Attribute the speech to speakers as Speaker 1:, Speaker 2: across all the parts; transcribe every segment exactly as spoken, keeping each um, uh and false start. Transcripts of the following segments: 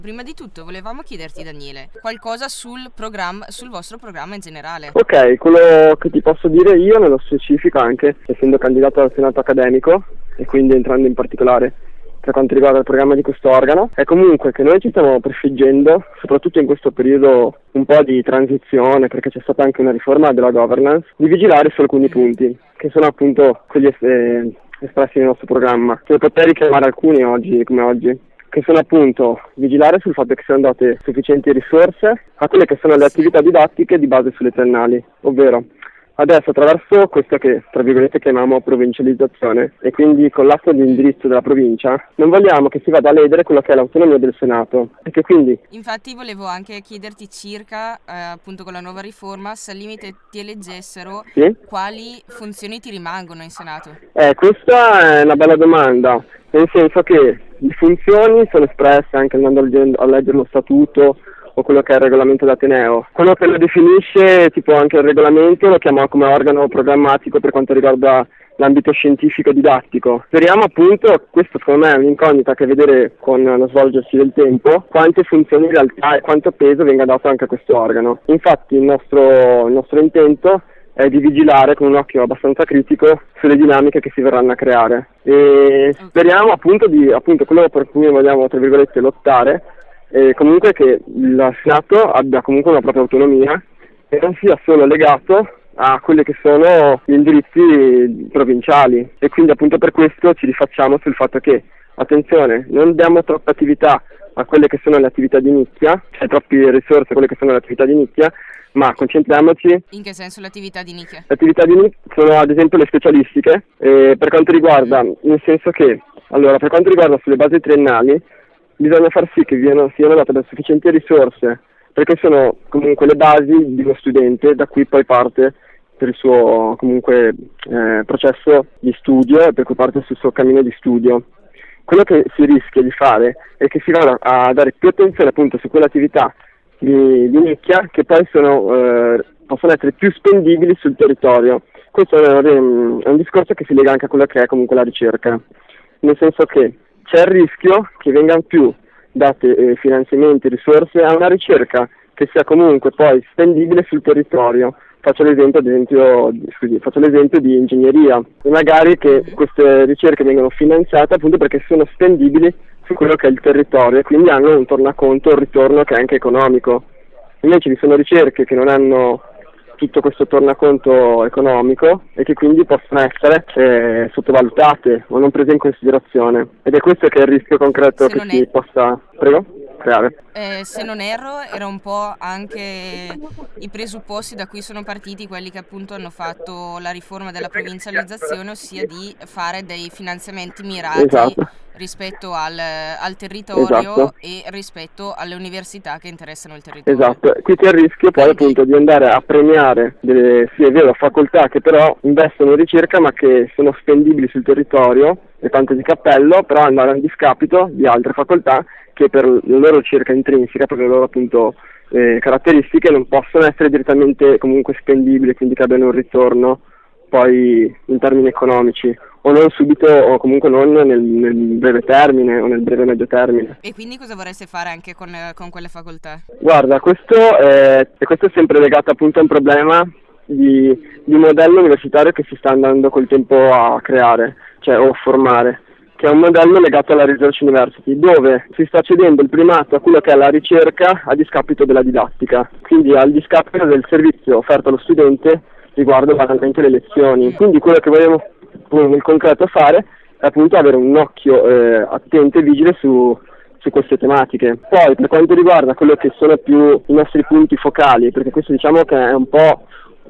Speaker 1: Prima di tutto volevamo chiederti, Daniele, qualcosa sul programma, sul vostro programma in generale.
Speaker 2: Ok, quello che ti posso dire io nello specifico, anche essendo candidato al Senato accademico e quindi entrando in particolare per quanto riguarda il programma di questo organo, è comunque che noi ci stiamo prefiggendo, soprattutto in questo periodo un po' di transizione, perché c'è stata anche una riforma della governance, di vigilare su alcuni punti, che sono appunto quelli eh, espressi nel nostro programma. Se potrei richiamare alcuni oggi, come oggi, che sono appunto vigilare sul fatto che siano date sufficienti risorse a quelle che sono le attività didattiche di base sulle triennali, ovvero adesso attraverso questa che tra virgolette chiamiamo provincializzazione e quindi con l'atto di indirizzo della provincia non vogliamo che si vada a ledere quello che è l'autonomia del Senato e che quindi...
Speaker 1: Infatti volevo anche chiederti circa eh, appunto con la nuova riforma se al limite ti eleggessero,
Speaker 2: sì?
Speaker 1: Quali funzioni ti rimangono in Senato?
Speaker 2: Eh, questa è una bella domanda, nel senso che le funzioni sono espresse anche andando a leggere lo statuto o quello che è il regolamento d'Ateneo. Quello che lo definisce, tipo anche il regolamento, lo chiama come organo programmatico per quanto riguarda l'ambito scientifico didattico. Speriamo appunto, questo secondo me è un'incognita che ha a vedere con lo svolgersi del tempo, quante funzioni in realtà e quanto peso venga dato anche a questo organo. Infatti il nostro, il nostro intento è di vigilare con un occhio abbastanza critico sulle dinamiche che si verranno a creare e speriamo appunto di, appunto quello per cui vogliamo tra virgolette lottare, e comunque che il Senato abbia comunque una propria autonomia e non sia solo legato a quelli che sono gli indirizzi provinciali e quindi appunto per questo ci rifacciamo sul fatto che, attenzione, non diamo troppa attività a quelle che sono le attività di nicchia, cioè troppe risorse a quelle che sono le attività di nicchia, ma concentriamoci...
Speaker 1: In che senso le attività di nicchia?
Speaker 2: Le attività di nicchia sono ad esempio le specialistiche, eh, per quanto riguarda, nel senso che, allora, per quanto riguarda sulle basi triennali, bisogna far sì che siano, siano date le sufficienti risorse, perché sono comunque le basi di uno studente da cui poi parte per il suo comunque eh, processo di studio e per cui parte sul suo cammino di studio. Quello che si rischia di fare è che si vada a dare più attenzione appunto su quelle attività di, di nicchia che poi sono, eh, possono essere più spendibili sul territorio. Questo è un, è un discorso che si lega anche a quello che è comunque la ricerca, nel senso che c'è il rischio che vengano più date eh, finanziamenti, risorse a una ricerca che sia comunque poi spendibile sul territorio. Faccio l'esempio, ad esempio, scusi, faccio l'esempio di ingegneria e magari che queste ricerche vengono finanziate appunto perché sono spendibili su quello che è il territorio e quindi hanno un tornaconto, un ritorno che è anche economico. Invece vi sono ricerche che non hanno tutto questo tornaconto economico e che quindi possono essere eh, sottovalutate o non prese in considerazione ed è questo che è il rischio concreto
Speaker 1: Se
Speaker 2: che
Speaker 1: non
Speaker 2: si
Speaker 1: è...
Speaker 2: possa creare.
Speaker 1: Eh, se non erro era un po' anche i presupposti da cui sono partiti quelli che appunto hanno fatto la riforma della provincializzazione, ossia di fare dei finanziamenti mirati
Speaker 2: esatto.
Speaker 1: rispetto al, al territorio
Speaker 2: esatto.
Speaker 1: e rispetto alle università che interessano il territorio.
Speaker 2: Esatto, qui c'è il rischio poi appunto di andare a premiare delle, sì è vero, facoltà che però investono in ricerca ma che sono spendibili sul territorio e tanto di cappello, però andare a discapito di altre facoltà che per la loro ricerca intrinseca, per le loro appunto eh, caratteristiche non possono essere direttamente comunque spendibili, quindi che abbiano un ritorno poi in termini economici o non subito o comunque non nel, nel breve termine o nel breve medio termine.
Speaker 1: E quindi cosa vorreste fare anche con, con quelle facoltà?
Speaker 2: Guarda, questo è, e questo è sempre legato appunto a un problema di, di modello universitario che si sta andando col tempo a creare, cioè o formare, che è un modello legato alla Research University, dove si sta cedendo il primato a quello che è la ricerca a discapito della didattica, quindi al discapito del servizio offerto allo studente riguardo banalmente le lezioni. Quindi quello che vogliamo nel concreto fare è appunto avere un occhio eh, attento e vigile su, su queste tematiche. Poi per quanto riguarda quello che sono più i nostri punti focali, perché questo diciamo che è un po'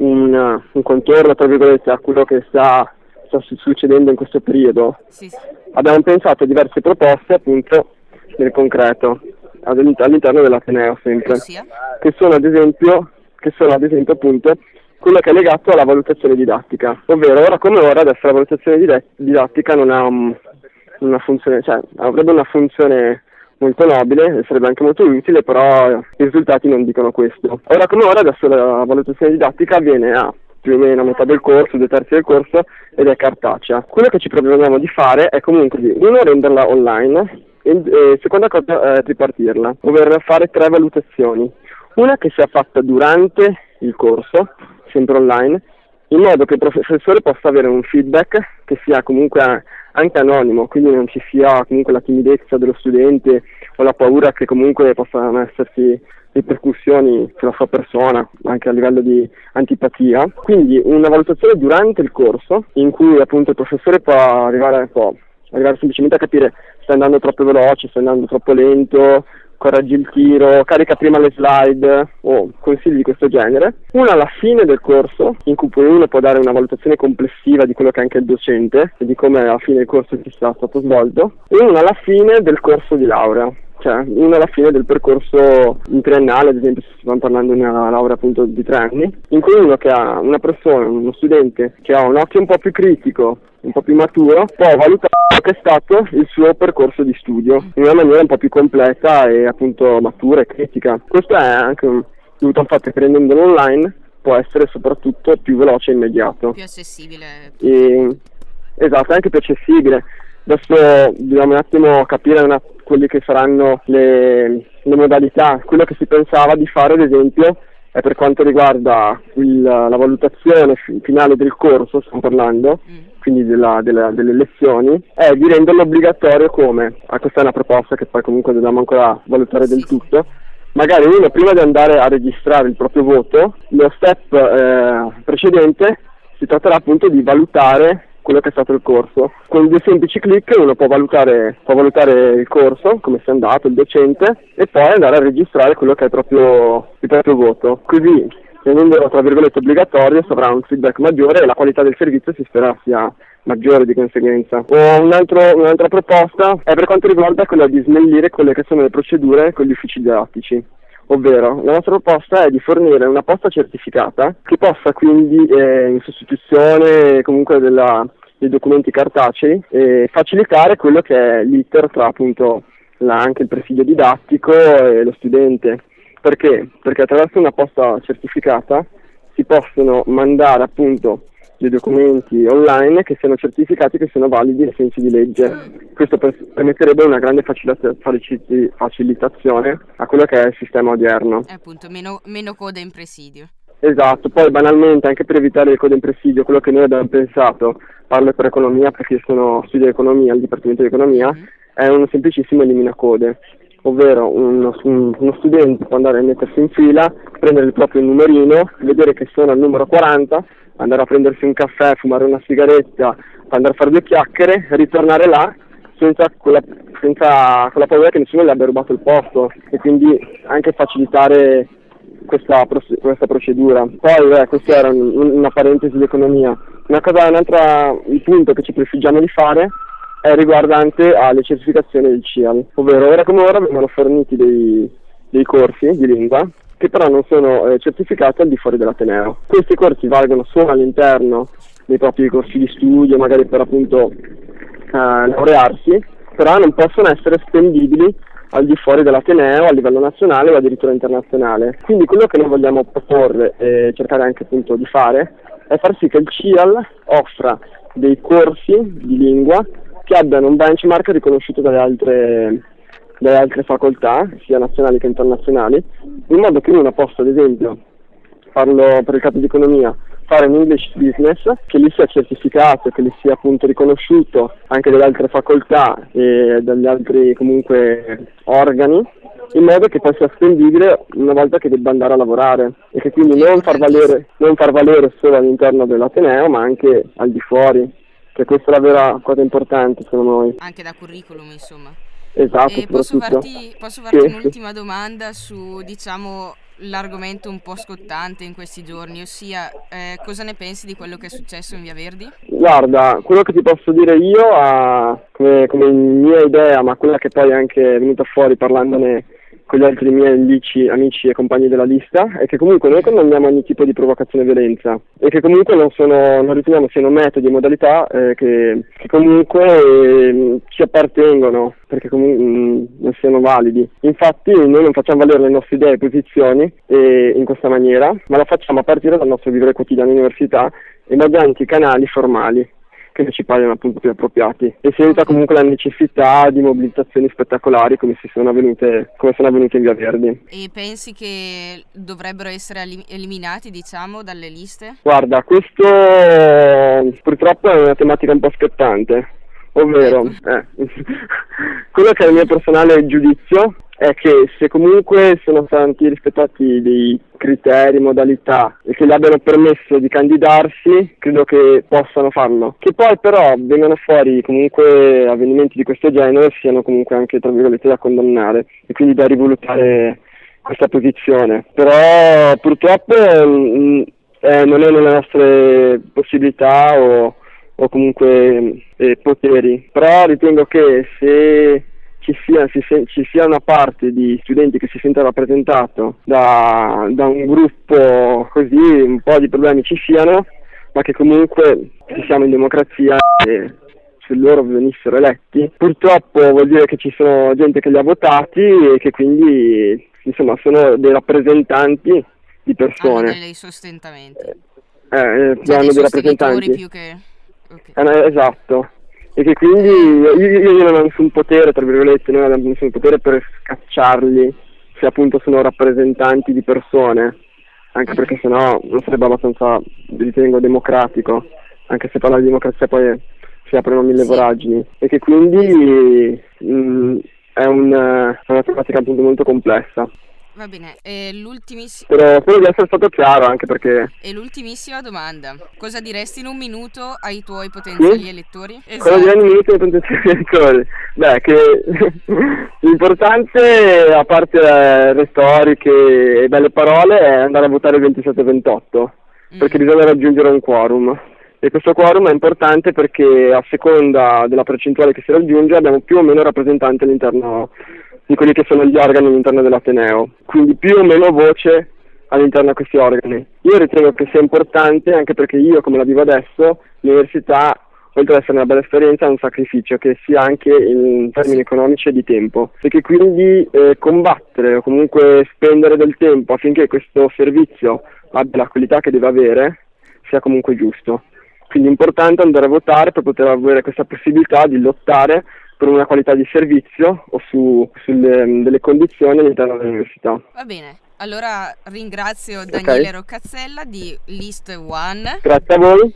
Speaker 2: un, un contorno tra virgolette a quello che sta, sta succedendo in questo periodo,
Speaker 1: sì, sì.
Speaker 2: Abbiamo pensato a diverse proposte appunto nel concreto all'interno dell'Ateneo sempre,
Speaker 1: Ossia? che
Speaker 2: sono ad esempio che sono ad esempio appunto quello che è legato alla valutazione didattica, ovvero ora come ora adesso la valutazione didattica non ha un, una funzione, cioè avrebbe una funzione molto nobile e sarebbe anche molto utile, però i risultati non dicono questo. Ora come ora adesso la valutazione didattica avviene a più o meno a metà del corso, due terzi del corso ed è cartacea. Quello che ci proponiamo di fare è comunque di uno renderla online E, e seconda cosa è tripartirla, ovvero fare tre valutazioni. Una che sia fatta durante il corso, sempre online, in modo che il professore possa avere un feedback che sia comunque anche anonimo, quindi non ci sia comunque la timidezza dello studente o la paura che comunque possano esserci ripercussioni sulla sua persona, anche a livello di antipatia. Quindi una valutazione durante il corso, in cui appunto il professore può arrivare, può arrivare semplicemente a capire se stai andando troppo veloce, stai andando troppo lento, correggi il tiro, carica prima le slide o consigli di questo genere. Una alla fine del corso, in cui poi uno può dare una valutazione complessiva di quello che è anche il docente e di come alla fine del corso ci sia stato svolto, e una alla fine del corso di laurea, cioè una alla fine del percorso in triennale, ad esempio se stiamo parlando di una laurea appunto di tre anni, in cui uno che ha una persona, uno studente che ha un occhio un po' più critico, un po' più maturo, può valutare quello che è stato il suo percorso di studio in una maniera un po' più completa e appunto matura e critica. Questo è anche un, dovuto al fatto che rendendolo online può essere soprattutto più veloce e immediato.
Speaker 1: Più accessibile.
Speaker 2: E, esatto, anche più accessibile. Adesso dobbiamo un attimo capire una, quelle che saranno le, le modalità. Quello che si pensava di fare, ad esempio, è per quanto riguarda il, la valutazione finale del corso, stiamo parlando, mm. quindi della, della, delle lezioni, è di renderlo obbligatorio come, ah, questa è una proposta che poi comunque dobbiamo ancora valutare del
Speaker 1: sì.
Speaker 2: tutto, magari uno prima di andare a registrare il proprio voto, lo step eh, precedente si tratterà appunto di valutare quello che è stato il corso. Con due semplici clic uno può valutare, può valutare il corso, come sia andato, il docente, e poi andare a registrare quello che è il proprio, il proprio voto. Così, rendendolo tra virgolette obbligatorio, si avrà un feedback maggiore e la qualità del servizio si spera sia maggiore di conseguenza. O un altro, un'altra proposta è per quanto riguarda quella di snellire quelle che sono le procedure con gli uffici didattici. Ovvero, la nostra proposta è di fornire una posta certificata che possa quindi, eh, in sostituzione comunque della, dei documenti cartacei, eh, facilitare quello che è l'iter tra appunto la, anche il presidio didattico e lo studente. Perché? Perché attraverso una posta certificata si possono mandare appunto dei documenti online che siano certificati, che siano validi ai sensi di legge. Questo permetterebbe una grande facilitazione a quello che è il sistema odierno.
Speaker 1: È appunto meno, meno code in presidio.
Speaker 2: Esatto, poi banalmente anche per evitare le code in presidio, quello che noi abbiamo pensato, parlo per economia perché io sono studio economia al Dipartimento di Economia, mm-hmm. è un semplicissimo eliminacode. Ovvero uno, uno studente può andare a mettersi in fila, prendere il proprio numerino, vedere che sono al numero quaranta, andare a prendersi un caffè, fumare una sigaretta, andare a fare due chiacchiere, ritornare là senza quella, senza quella paura che nessuno le abbia rubato il posto, e quindi anche facilitare questa, questa procedura. Poi eh, questa era un, una parentesi di economia. Una cosa, un altro punto che ci prefiggiamo di fare è riguardante alle certificazioni del C I A L, ovvero ora come ora vengono forniti dei, dei corsi di lingua che però non sono eh, certificati al di fuori dell'Ateneo. Questi corsi valgono solo all'interno dei propri corsi di studio, magari per appunto eh, laurearsi, però non possono essere spendibili al di fuori dell'Ateneo a livello nazionale o addirittura internazionale. Quindi quello che noi vogliamo proporre e cercare anche appunto di fare è far sì che il C I A L offra dei corsi di lingua che abbiano un benchmark riconosciuto dalle altre, dalle altre facoltà, sia nazionali che internazionali, in modo che uno possa, ad esempio, parlo per il capo di economia, fare un English Business che gli sia certificato, che gli sia appunto riconosciuto anche dalle altre facoltà e dagli altri comunque organi, in modo che poi sia spendibile una volta che debba andare a lavorare, e che quindi non far valere, non far valere solo all'interno dell'Ateneo ma anche al di fuori. Che questa è la vera cosa importante secondo noi.
Speaker 1: Anche da curriculum, insomma.
Speaker 2: Esatto.
Speaker 1: E posso farti, posso farti
Speaker 2: sì,
Speaker 1: un'ultima
Speaker 2: sì.
Speaker 1: domanda su, diciamo, l'argomento un po' scottante in questi giorni, ossia eh, cosa ne pensi di quello che è successo in Via Verdi?
Speaker 2: Guarda, quello che ti posso dire io, a, come, come mia idea, ma quella che poi è anche venuta fuori parlandone con gli altri miei amici, amici e compagni della lista, è che comunque noi condanniamo ogni tipo di provocazione e violenza, e che comunque non sono, non riteniamo siano metodi e modalità eh, che, che comunque eh, ci appartengono, perché comunque mh, non siano validi. Infatti noi non facciamo valere le nostre idee e posizioni eh, in questa maniera, ma la facciamo a partire dal nostro vivere quotidiano in università e mediante i canali formali. che ci paiono appunto più appropriati, e senza comunque la necessità di mobilitazioni spettacolari come si sono avvenute, come sono avvenute in Via Verdi.
Speaker 1: E pensi che dovrebbero essere eliminati, diciamo, dalle liste?
Speaker 2: Guarda, questo purtroppo è una tematica un po' scottante, ovvero eh, quello che è il mio personale giudizio è che se comunque sono stati rispettati dei criteri, modalità e che gli abbiano permesso di candidarsi, credo che possano farlo. Che poi però vengano fuori comunque avvenimenti di questo genere siano comunque anche tra virgolette da condannare e quindi da rivalutare questa posizione. Però purtroppo mh, eh, non è nelle nostre possibilità o, o comunque eh, poteri, però ritengo che se Ci sia, si, ci sia una parte di studenti che si sente rappresentato da, da un gruppo così, un po' di problemi ci siano, ma che comunque ci siamo in democrazia e se loro venissero eletti, purtroppo vuol dire che ci sono gente che li ha votati e che quindi insomma sono dei rappresentanti di persone.
Speaker 1: Hanno dei sostentamenti.
Speaker 2: Eh, eh,
Speaker 1: cioè
Speaker 2: hanno
Speaker 1: dei
Speaker 2: dei rappresentanti.
Speaker 1: Più che... okay.
Speaker 2: Eh, esatto. E che quindi io, io non ho nessun potere, tra virgolette, non abbiamo nessun potere per scacciarli se appunto sono rappresentanti di persone, anche perché sennò non sarebbe abbastanza, ritengo, democratico, anche se parla di democrazia poi si aprono mille
Speaker 1: sì.
Speaker 2: voragini, e che quindi mh, è, un, è una tematica appunto molto complessa.
Speaker 1: Va bene, e l'ultimissima...
Speaker 2: Però spero di essere stato chiaro, anche perché...
Speaker 1: E l'ultimissima domanda, cosa diresti in un minuto ai tuoi potenziali
Speaker 2: sì?
Speaker 1: elettori?
Speaker 2: Esatto. Cosa direi in un minuto ai potenziali elettori? Beh, che l'importante, a parte eh, retoriche e belle parole, è andare a votare il ventisette ventotto, mm. perché bisogna raggiungere un quorum. E questo quorum è importante perché a seconda della percentuale che si raggiunge abbiamo più o meno rappresentanti all'interno di quelli che sono gli organi all'interno dell'Ateneo, quindi più o meno voce all'interno di questi organi. Io ritengo che sia importante anche perché io, come la vivo adesso, l'università, oltre ad essere una bella esperienza, è un sacrificio che sia anche in termini economici e di tempo, e che quindi eh, combattere o comunque spendere del tempo affinché questo servizio abbia la qualità che deve avere sia comunque giusto. Quindi è importante andare a votare per poter avere questa possibilità di lottare per una qualità di servizio o su sulle delle condizioni all'interno dell'università.
Speaker 1: Va bene, allora ringrazio Daniele okay. Roccazzella di List One.
Speaker 2: Grazie a voi.